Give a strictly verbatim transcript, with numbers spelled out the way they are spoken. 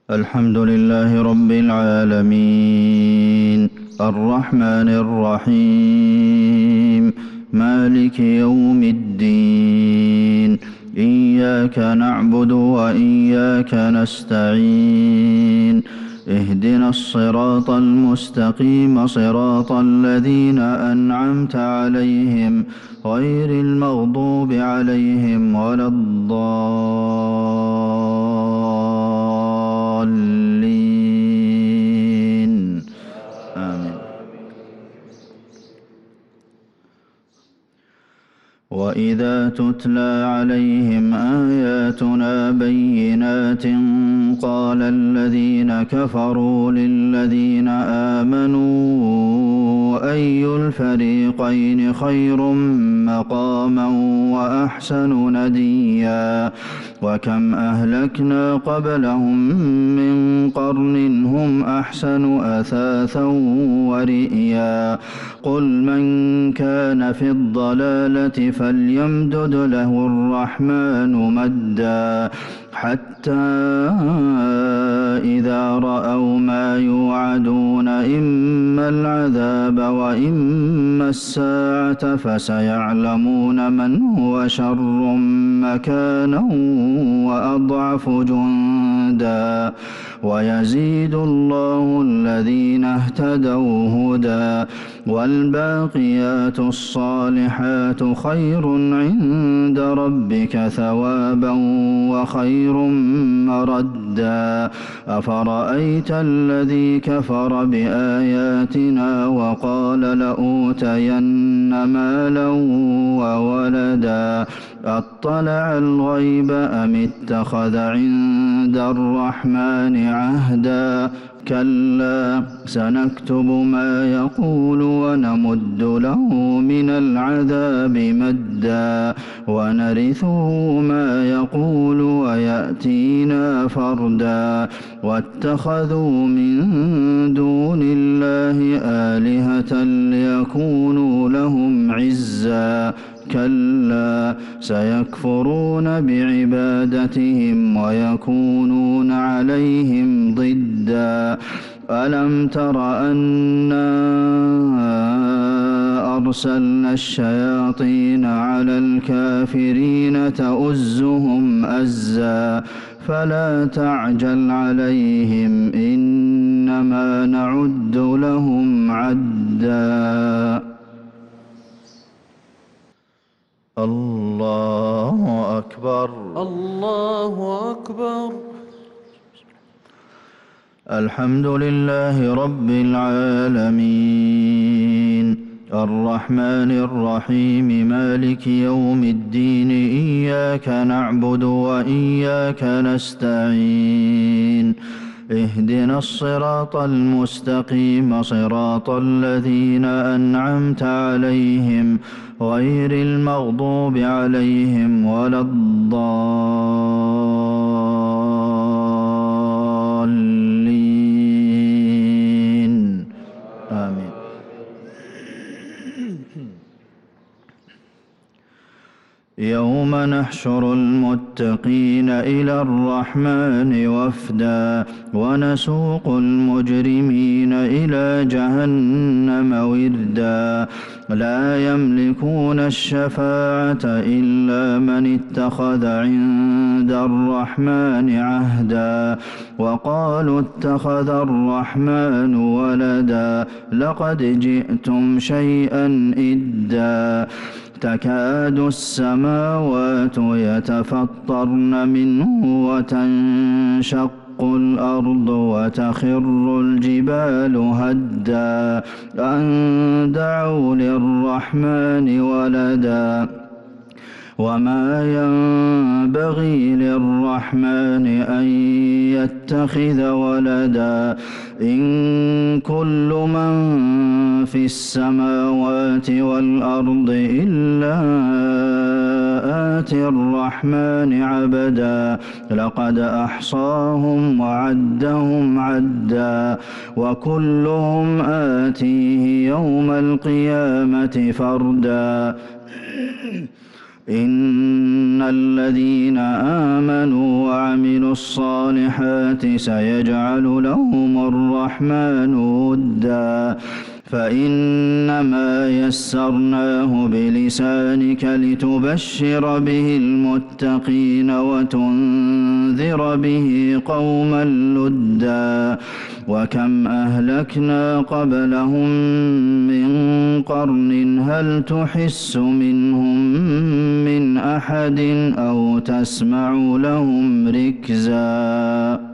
الحمد لله رب العالمين الرحمن الرحيم مالك يوم الدين إياك نعبد وإياك نستعين اهدنا الصراط المستقيم صراط الذين أنعمت عليهم غير المغضوب عليهم ولا الضالين آمين. وإذا تتلى عليهم آياتنا بينات قال الذين كفروا للذين آمنوا أي الفريقين خير مقاما وأحسن نديا وكم أهلكنا قبلهم من قرن هم أحسن أثاثا ورئيا قل من كان في الضلالة فليمدد له الرحمن مدا حتى إذا رأوا ما يوعدون إما العذاب وإما الساعة فسيعلمون من هو شر مكانا وأضعف جندا ويزيد الله الذين اهتدوا هدى والباقيات الصالحات خير عند ربك ثوابا وخير مردا أفرأيت الذي كفر بآياتنا وقال لأوتين مالا وولدا أطلع الغيب أم اتخذ عند الرحمن عهدا كلا سنكتب ما يقول ونمد له من العذاب مدا ونرثه ما يقول ويأتينا فردا واتخذوا من دون الله آلهة ليكونوا لهم عزا كلا سيكفرون بعبادتهم ويكونون عليهم ضدا ألم تر أنا أرسلنا الشياطين على الكافرين تؤزهم أزا فلا تعجل عليهم إنما نعد لهم عدا. الله أكبر الله أكبر. الحمد لله رب العالمين الرحمن الرحيم مالك يوم الدين إياك نعبد وإياك نستعين اهدنا الصراط المستقيم صراط الذين أنعمت عليهم غير المغضوب عليهم ولا الضالين آمين. يوم نحشر المتقين إلى الرحمن وفدا ونسوق المجرمين إلى جهنم وردا لا يملكون الشفاعة إلا من اتخذ عند الرحمن عهدا وقالوا اتخذ الرحمن ولدا لقد جئتم شيئا إدا تكاد السماوات يتفطرن منه وتنشق الأرض وتخر الجبال هدا أن دعوا للرحمن ولدا وما ينبغي للرحمن أن يتخذ ولدا إن كل من في السماوات والأرض إلا آتي الرحمن عبدا لقد أحصاهم وعدهم عدا وكلهم آتيه يوم القيامة فردا إن الذين آمنوا وعملوا الصالحات سيجعل لهم الرحمن ودا فإنما يسرناه بلسانك لتبشر به المتقين وتنذر به قوما لدا وكم أهلكنا قبلهم من قرن هل تحس منهم من أحد أو تسمع لهم ركزا